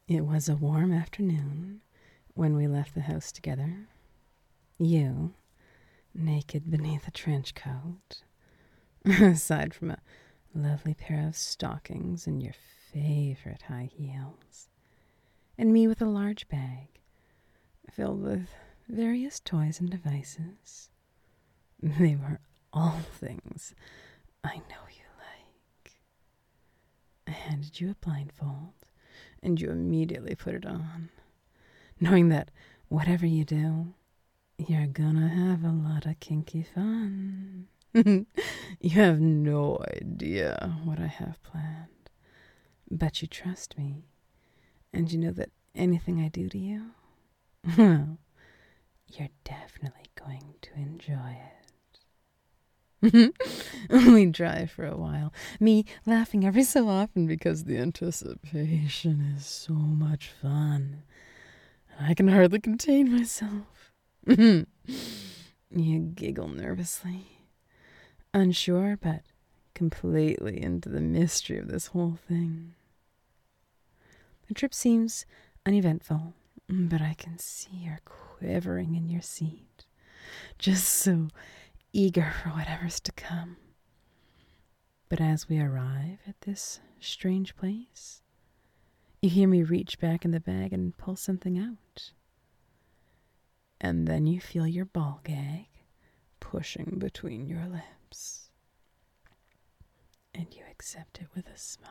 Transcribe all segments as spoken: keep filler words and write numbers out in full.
It was a warm afternoon when we left the house together. You, naked beneath a trench coat, aside from a lovely pair of stockings and your favorite high heels, and me with a large bag filled with various toys and devices. They were all things I know you like. I handed you a blindfold, and you immediately put it on, knowing that whatever you do, you're gonna have a lot of kinky fun. You have no idea what I have planned, but you trust me, and you know that anything I do to you, well, you're definitely going to enjoy it. We drive for a while, me laughing every so often because the anticipation is so much fun. I can hardly contain myself. You giggle nervously, unsure but completely into the mystery of this whole thing. The trip seems uneventful, but I can see you're quivering in your seat, just so eager for whatever's to come. But as we arrive at this strange place, you hear me reach back in the bag and pull something out. And then you feel your ball gag pushing between your lips. And you accept it with a smile.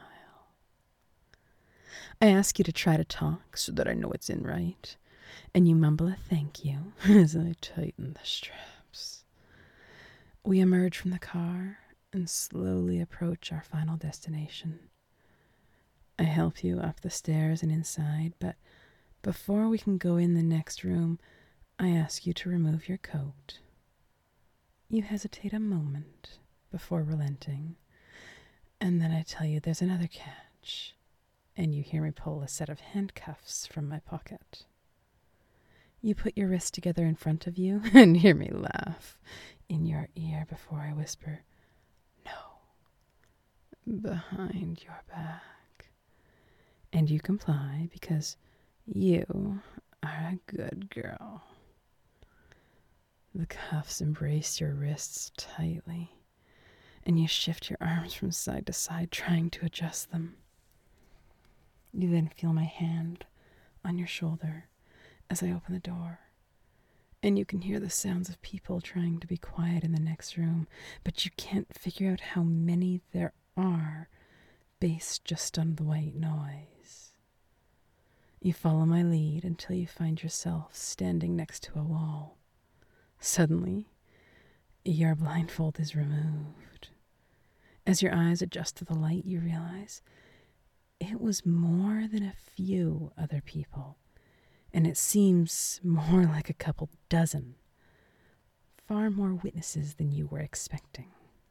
I ask you to try to talk so that I know it's in right, and you mumble a thank you as I tighten the straps. We emerge from the car and slowly approach our final destination. I help you up the stairs and inside, but before we can go in the next room, I ask you to remove your coat. You hesitate a moment before relenting, and then I tell you there's another catch, and you hear me pull a set of handcuffs from my pocket. You put your wrists together in front of you and hear me laugh in your ear before I whisper, "No," behind your back. And you comply because you are a good girl. The cuffs embrace your wrists tightly, and you shift your arms from side to side, trying to adjust them. You then feel my hand on your shoulder as I open the door, and you can hear the sounds of people trying to be quiet in the next room, but you can't figure out how many there are based just on the white noise. You follow my lead until you find yourself standing next to a wall. Suddenly, your blindfold is removed. As your eyes adjust to the light, you realize it was more than a few other people, and it seems more like a couple dozen. Far more witnesses than you were expecting.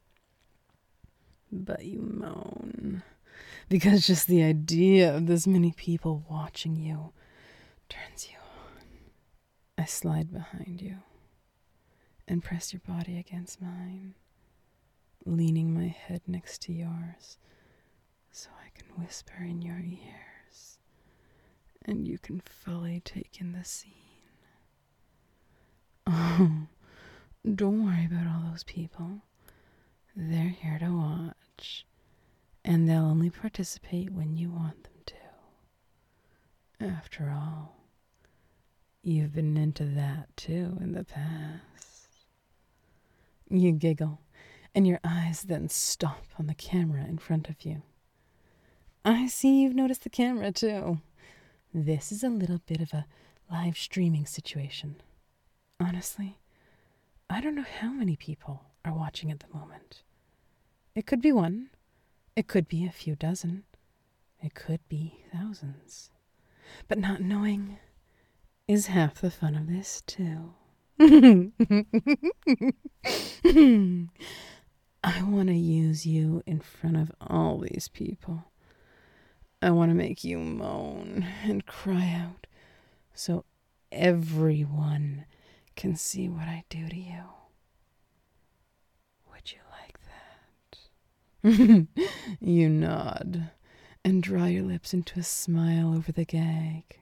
But you moan, because just the idea of this many people watching you turns you on. I slide behind you and press your body against mine, leaning my head next to yours so I can whisper in your ears and you can fully take in the scene. Oh, don't worry about all those people. They're here to watch, and they'll only participate when you want them to. After all, you've been into that too in the past. You giggle, and your eyes then stop on the camera in front of you. I see you've noticed the camera too. This is a little bit of a live streaming situation. Honestly, I don't know how many people are watching at the moment. It could be one. It could be a few dozen. It could be thousands. But not knowing is half the fun of this too. I want to use you in front of all these people. I want to make you moan and cry out so everyone can see what I do to you. Would you like that? You nod, and draw your lips into a smile over the gag.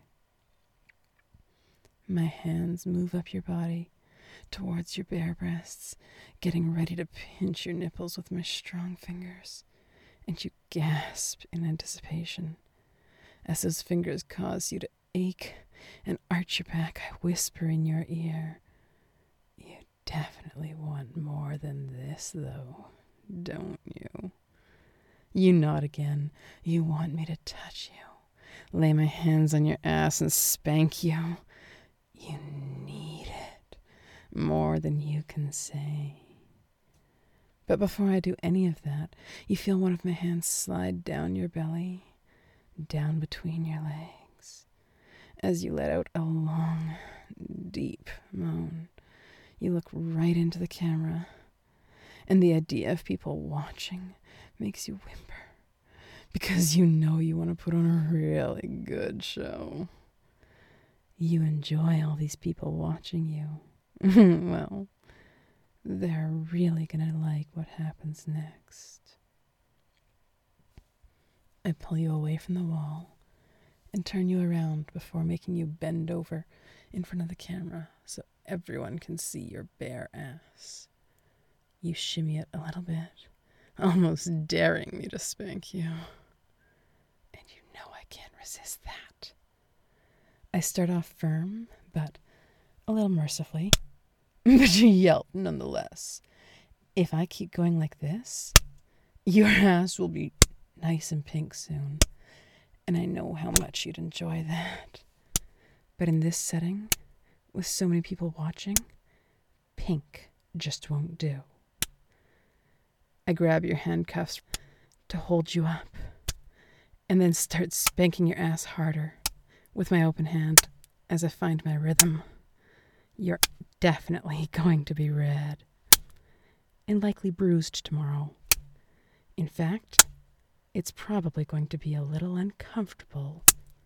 My hands move up your body towards your bare breasts, getting ready to pinch your nipples with my strong fingers, and you gasp in anticipation. As those fingers cause you to ache and arch your back, I whisper in your ear, "You definitely want more than this, though, don't you?" You nod again. You want me to touch you, lay my hands on your ass and spank you. You need it more than you can say. But before I do any of that, you feel one of my hands slide down your belly, down between your legs. As you let out a long, deep moan, you look right into the camera, and the idea of people watching makes you whimper, because you know you want to put on a really good show. You enjoy all these people watching you. Well, they're really gonna like what happens next. I pull you away from the wall and turn you around before making you bend over in front of the camera so everyone can see your bare ass. You shimmy it a little bit, almost daring me to spank you. And you know I can't resist that. I start off firm, but a little mercifully. But you yelp nonetheless. If I keep going like this, your ass will be nice and pink soon. And I know how much you'd enjoy that. But in this setting, with so many people watching, pink just won't do. I grab your handcuffs to hold you up, and then start spanking your ass harder with my open hand as I find my rhythm. You're definitely going to be red and likely bruised tomorrow. In fact, it's probably going to be a little uncomfortable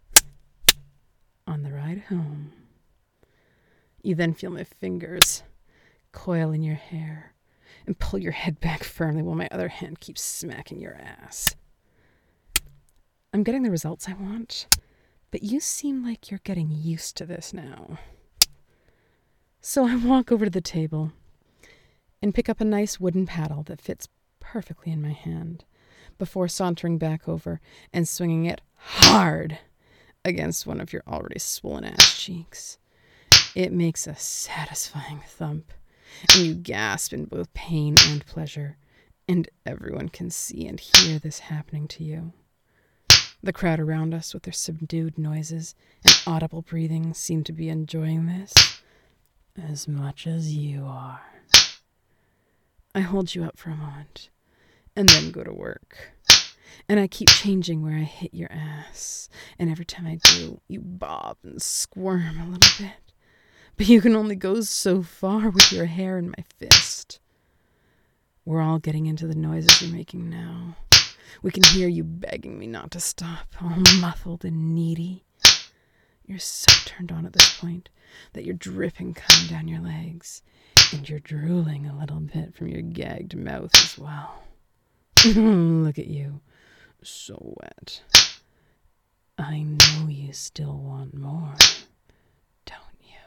on the ride home. You then feel my fingers coil in your hair and pull your head back firmly while my other hand keeps smacking your ass. I'm getting the results I want, but you seem like you're getting used to this now. So I walk over to the table and pick up a nice wooden paddle that fits perfectly in my hand before sauntering back over and swinging it hard against one of your already swollen ass cheeks. It makes a satisfying thump, and you gasp in both pain and pleasure, and everyone can see and hear this happening to you. The crowd around us, with their subdued noises and audible breathing, seem to be enjoying this as much as you are. I hold you up for a moment, and then go to work. And I keep changing where I hit your ass, and every time I do, you bob and squirm a little bit. But you can only go so far with your hair in my fist. We're all getting into the noises you're making now. We can hear you begging me not to stop, all muffled and needy. You're so turned on at this point that you're dripping cum down your legs, and you're drooling a little bit from your gagged mouth as well. Look at you, so wet. I know you still want more, don't you?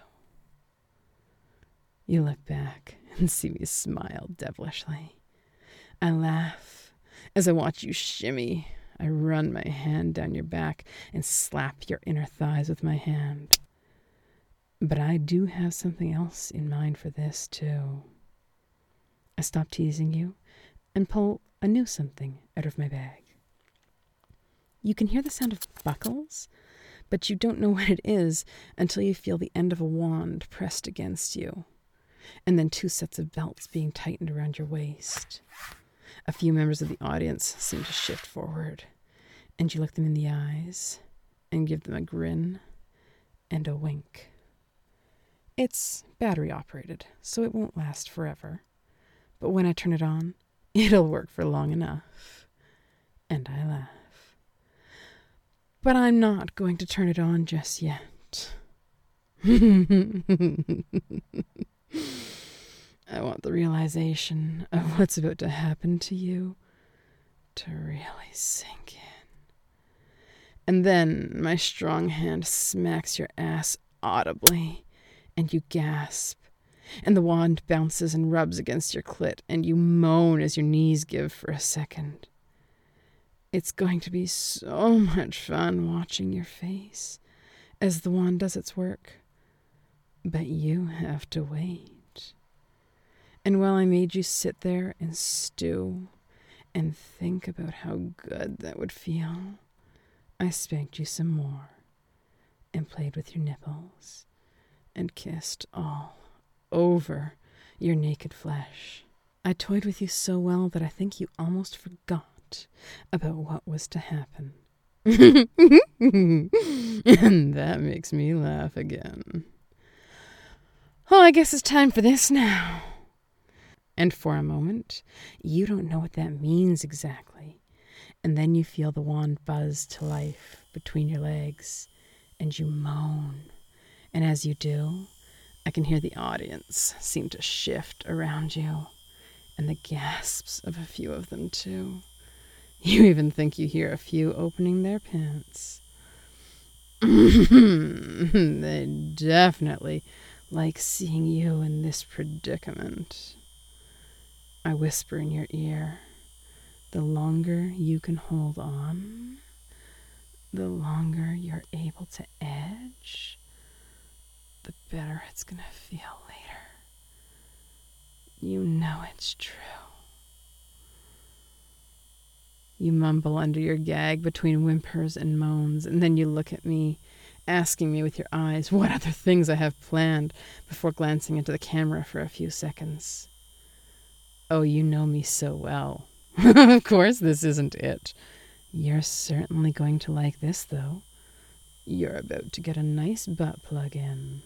You look back and see me smile devilishly. I laugh as I watch you shimmy. I run my hand down your back and slap your inner thighs with my hand. But I do have something else in mind for this, too. I stop teasing you and pull a new something out of my bag. You can hear the sound of buckles, but you don't know what it is until you feel the end of a wand pressed against you, and then two sets of belts being tightened around your waist. A few members of the audience seem to shift forward, and you look them in the eyes and give them a grin and a wink. It's battery operated, so it won't last forever, but when I turn it on, it'll work for long enough. And I laugh. But I'm not going to turn it on just yet. I want the realization of what's about to happen to you to really sink in. And then my strong hand smacks your ass audibly, and you gasp. And the wand bounces and rubs against your clit, and you moan as your knees give for a second. It's going to be so much fun watching your face as the wand does its work. But you have to wait. And while I made you sit there and stew and think about how good that would feel, I spanked you some more and played with your nipples and kissed all over your naked flesh. I toyed with you so well that I think you almost forgot about what was to happen. And that makes me laugh again. Oh, I guess it's time for this now. And for a moment, you don't know what that means exactly. And then you feel the wand buzz to life between your legs, and you moan. And as you do, I can hear the audience seem to shift around you, and the gasps of a few of them too. You even think you hear a few opening their pants. They definitely like seeing you in this predicament. I whisper in your ear, the longer you can hold on, the longer you're able to edge, the better it's gonna feel later. You know it's true. You mumble under your gag between whimpers and moans, and then you look at me, asking me with your eyes what other things I have planned before glancing into the camera for a few seconds. Oh, you know me so well. Of course this isn't it. You're certainly going to like this, though. You're about to get a nice butt plug in.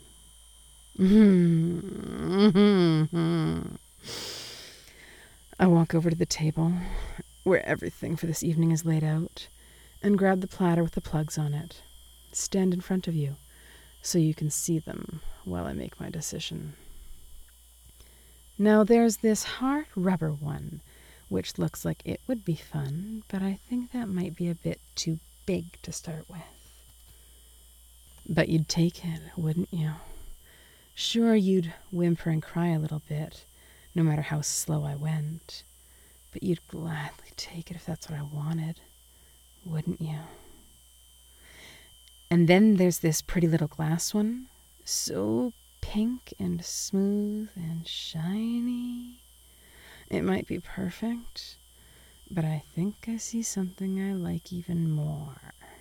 I walk over to the table, where everything for this evening is laid out, and grab the platter with the plugs on it. Stand in front of you, so you can see them while I make my decision. Now there's this hard rubber one, which looks like it would be fun, but I think that might be a bit too big to start with. But you'd take it, wouldn't you? Sure, you'd whimper and cry a little bit, no matter how slow I went, but you'd gladly take it if that's what I wanted, wouldn't you? And then there's this pretty little glass one, so pink and smooth and shiny. It might be perfect, but I think I see something I like even more.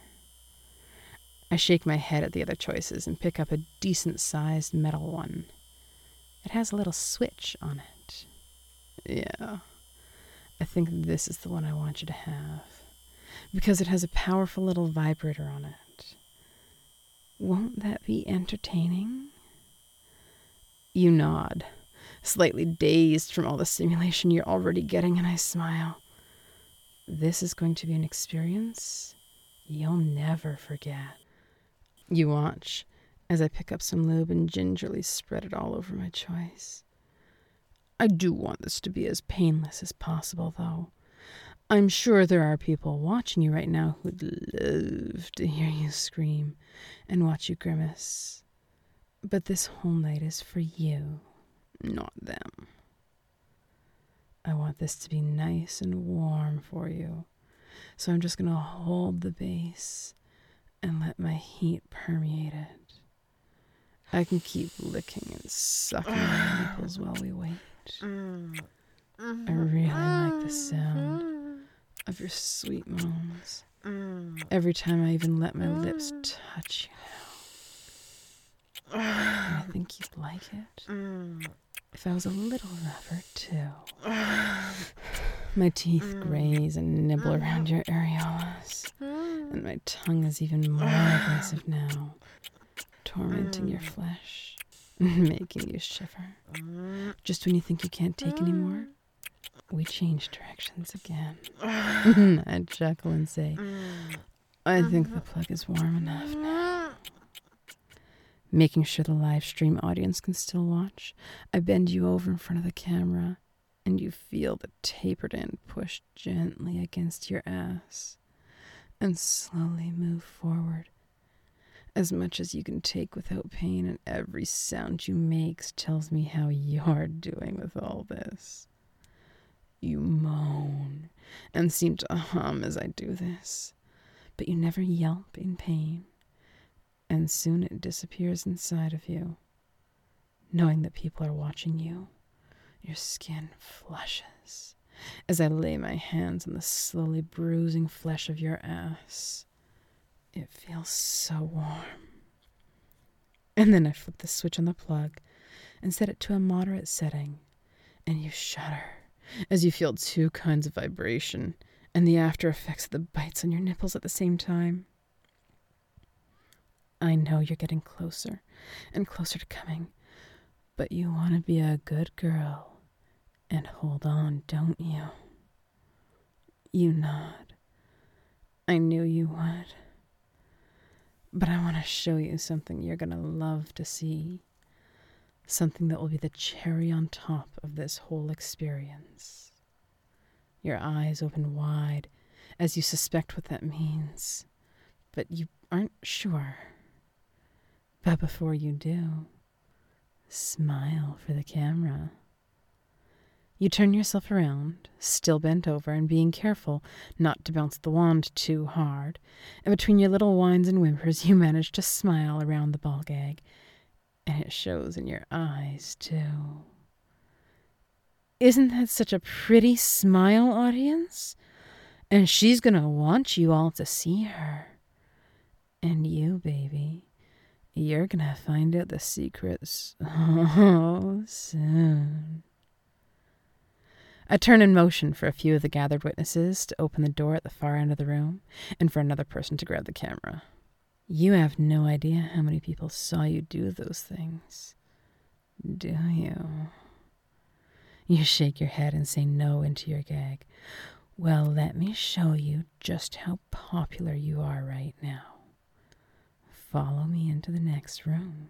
I shake my head at the other choices and pick up a decent-sized metal one. It has a little switch on it. Yeah, I think this is the one I want you to have, because it has a powerful little vibrator on it. Won't that be entertaining? You nod, slightly dazed from all the stimulation you're already getting, and I smile. This is going to be an experience you'll never forget. You watch as I pick up some lube and gingerly spread it all over my choice. I do want this to be as painless as possible, though. I'm sure there are people watching you right now who'd love to hear you scream and watch you grimace. But this whole night is for you, not them. I want this to be nice and warm for you, so I'm just going to hold the base and let my heat permeate it. I can keep licking and sucking my nipples while we wait. I really like the sound of your sweet moans. Every time I even let my lips touch you now. And I think you'd like it if I was a little rougher, too. My teeth graze and nibble around your areolas, and my tongue is even more aggressive now, tormenting your flesh, making you shiver. Just when you think you can't take anymore, we change directions again. I chuckle and say, I think the plug is warm enough now. Making sure the live stream audience can still watch, I bend you over in front of the camera, and you feel the tapered end pushed gently against your ass. and slowly move forward. As much as you can take without pain, and every sound you make tells me how you're doing with all this. You moan and seem to hum as I do this, but you never yelp in pain, and soon it disappears inside of you. Knowing that people are watching you, your skin flushes as I lay my hands on the slowly bruising flesh of your ass. It feels so warm. And then I flip the switch on the plug and set it to a moderate setting, and you shudder as you feel two kinds of vibration and the after effects of the bites on your nipples at the same time. I know you're getting closer and closer to coming, but you want to be a good girl and hold on, don't you? You nod. I knew you would. But I want to show you something you're going to love to see. Something that will be the cherry on top of this whole experience. Your eyes open wide as you suspect what that means, but you aren't sure. But before you do, smile for the camera. You turn yourself around, still bent over and being careful not to bounce the wand too hard, and between your little whines and whimpers you manage to smile around the ball gag, and it shows in your eyes too. Isn't that such a pretty smile, audience? And she's gonna want you all to see her. And you, baby, you're gonna find out the secrets so soon. I turn in motion for a few of the gathered witnesses to open the door at the far end of the room and for another person to grab the camera. You have no idea how many people saw you do those things, do you? You shake your head and say no into your gag. Well, let me show you just how popular you are right now. Follow me into the next room.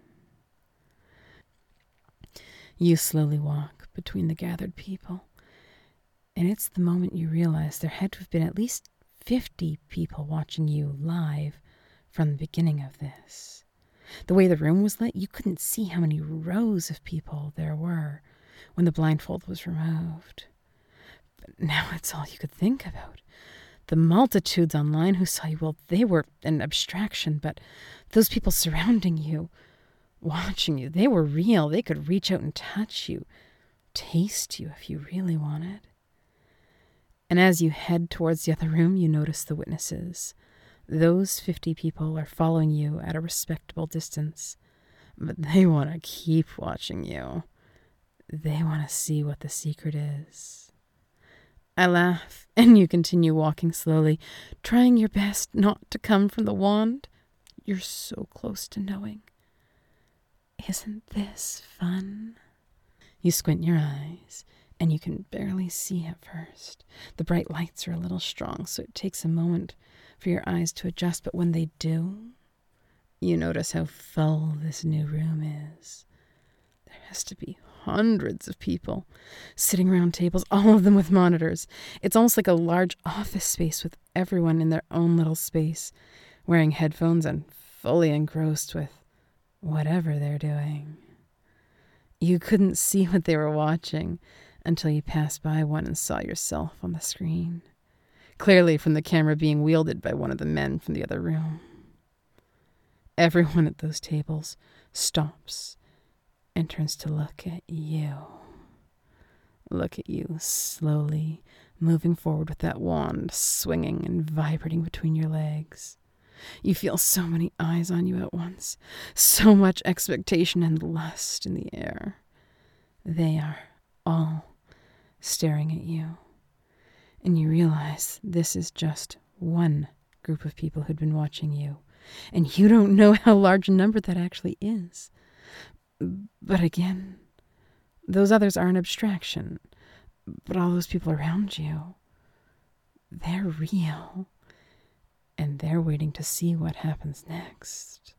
You slowly walk between the gathered people. And it's the moment you realize there had to have been at least fifty people watching you live from the beginning of this. The way the room was lit, you couldn't see how many rows of people there were when the blindfold was removed. But now it's all you could think about. The multitudes online who saw you, well, they were an abstraction, but those people surrounding you, watching you, they were real. They could reach out and touch you, taste you if you really wanted. And as you head towards the other room, you notice the witnesses. Those fifty people are following you at a respectable distance, but they want to keep watching you. They want to see what the secret is. I laugh, and you continue walking slowly, trying your best not to come from the wand. You're so close to knowing. Isn't this fun? You squint your eyes, and you can barely see at first. The bright lights are a little strong, so it takes a moment for your eyes to adjust, but when they do, you notice how full this new room is. There has to be hundreds of people sitting around tables, all of them with monitors. It's almost like a large office space with everyone in their own little space, wearing headphones and fully engrossed with whatever they're doing. You couldn't see what they were watching until you passed by one and saw yourself on the screen, clearly from the camera being wielded by one of the men from the other room. Everyone at those tables stops and turns to look at you. Look at you slowly moving forward with that wand swinging and vibrating between your legs. You feel so many eyes on you at once, so much expectation and lust in the air. They are all staring at you, and you realize this is just one group of people who'd been watching you, and you don't know how large a number that actually is. But again, those others are an abstraction, but all those people around you, they're real. And they're waiting to see what happens next.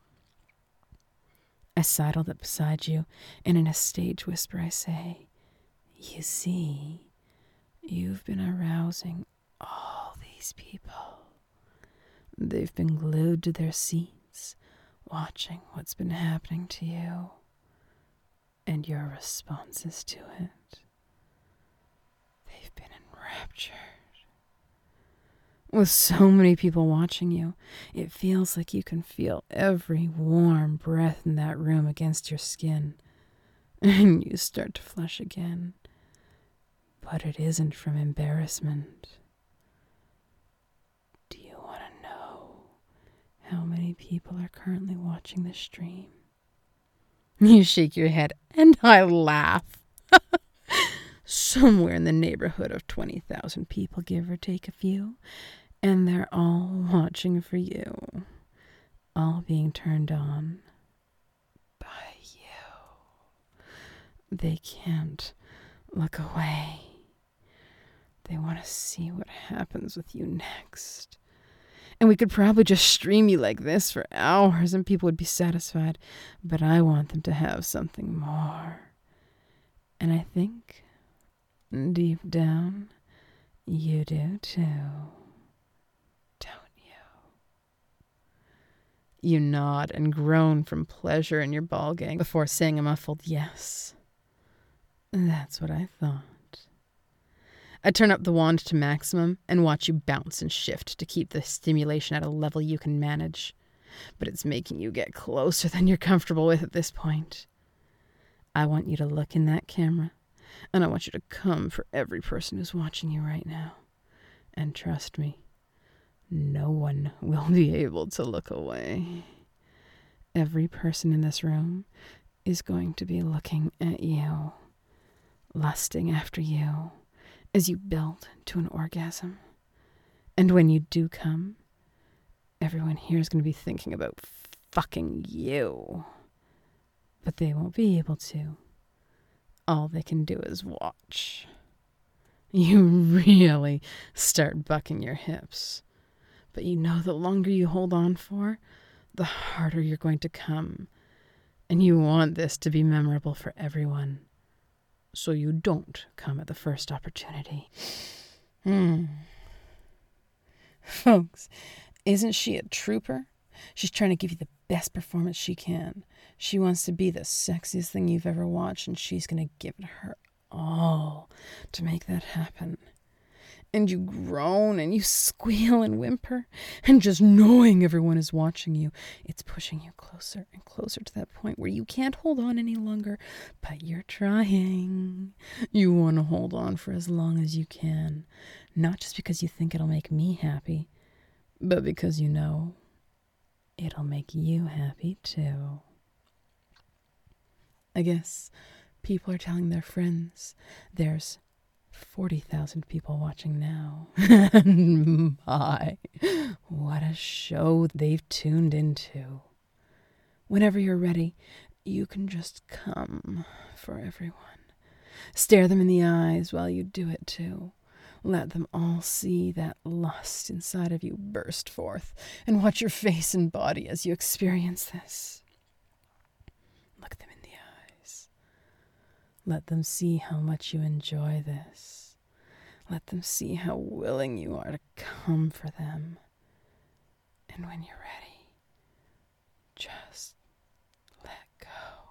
I sidled up beside you, and in a stage whisper I say, you see, you've been arousing all these people. They've been glued to their seats, watching what's been happening to you and your responses to it. They've been enraptured. With so many people watching you, it feels like you can feel every warm breath in that room against your skin, and you start to flush again. But it isn't from embarrassment. Do you want to know how many people are currently watching the stream? You shake your head, and I laugh. Somewhere in the neighborhood of twenty thousand people, give or take a few. And they're all watching for you, all being turned on by you. They can't look away. They want to see what happens with you next. And we could probably just stream you like this for hours and people would be satisfied. But I want them to have something more. And I think, deep down, you do too. You nod and groan from pleasure in your ball gang before saying a muffled yes. That's what I thought. I turn up the wand to maximum and watch you bounce and shift to keep the stimulation at a level you can manage. But it's making you get closer than you're comfortable with at this point. I want you to look in that camera, and I want you to come for every person who's watching you right now. And trust me, no one will be able to look away. Every person in this room is going to be looking at you, lusting after you, as you build to an orgasm. And when you do come, everyone here is going to be thinking about fucking you. But they won't be able to. All they can do is watch. You really start bucking your hips. But you know the longer you hold on for, the harder you're going to come. And you want this to be memorable for everyone. So you don't come at the first opportunity. Hmm. Folks, isn't she a trooper? She's trying to give you the best performance she can. She wants to be the sexiest thing you've ever watched, and she's going to give it her all to make that happen. And you groan and you squeal and whimper, and just knowing everyone is watching you, it's pushing you closer and closer to that point where you can't hold on any longer, but you're trying. You want to hold on for as long as you can, not just because you think it'll make me happy, but because you know it'll make you happy too. I guess people are telling their friends there's forty thousand people watching now. And my, what a show they've tuned into. Whenever you're ready, you can just come for everyone. Stare them in the eyes while you do it too. Let them all see that lust inside of you burst forth, and watch your face and body as you experience this. Look them in the eyes. Let them see how much you enjoy this. Let them see how willing you are to come for them. And when you're ready, just let go.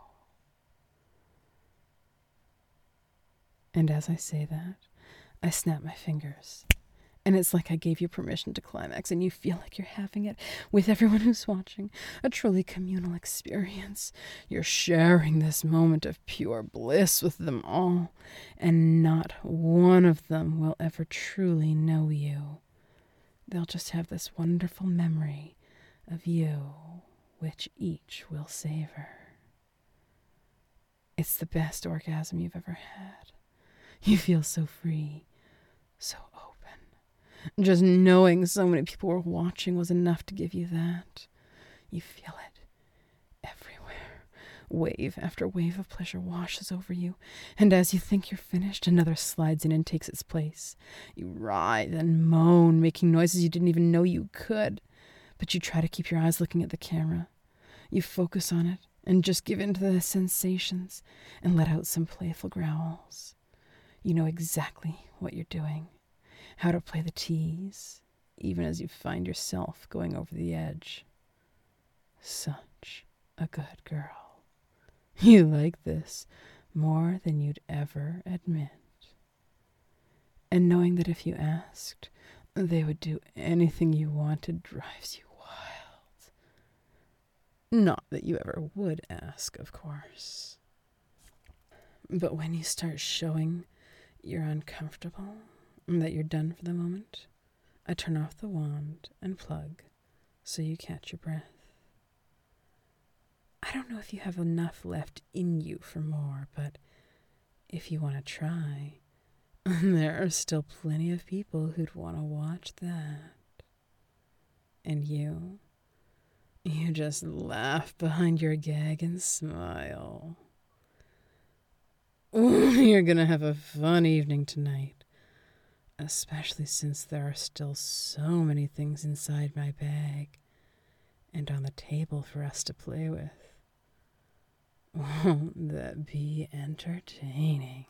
And as I say that, I snap my fingers. And it's like I gave you permission to climax, and you feel like you're having it with everyone who's watching. A truly communal experience. You're sharing this moment of pure bliss with them all, and not one of them will ever truly know you. They'll just have this wonderful memory of you, which each will savor. It's the best orgasm you've ever had. You feel so free, so open. Just knowing so many people were watching was enough to give you that. You feel it everywhere. Wave after wave of pleasure washes over you, and as you think you're finished, another slides in and takes its place. You writhe and moan, making noises you didn't even know you could, but you try to keep your eyes looking at the camera. You focus on it and just give in to the sensations and let out some playful growls. You know exactly what you're doing. How to play the tease, even as you find yourself going over the edge. Such a good girl. You like this more than you'd ever admit. And knowing that if you asked, they would do anything you wanted drives you wild. Not that you ever would ask, of course. But when you start showing you're uncomfortable, that you're done for the moment, I turn off the wand and plug so you catch your breath. I don't know if you have enough left in you for more, but if you want to try, there are still plenty of people who'd want to watch that. And you, you just laugh behind your gag and smile. You're gonna have a fun evening tonight, especially since there are still so many things inside my bag and on the table for us to play with. Won't that be entertaining?